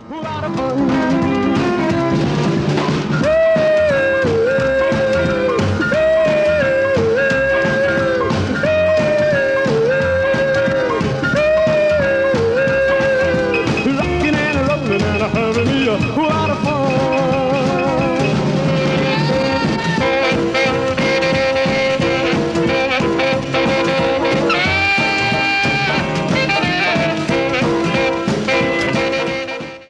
lot of fun. Rocking and a rolling and a having me a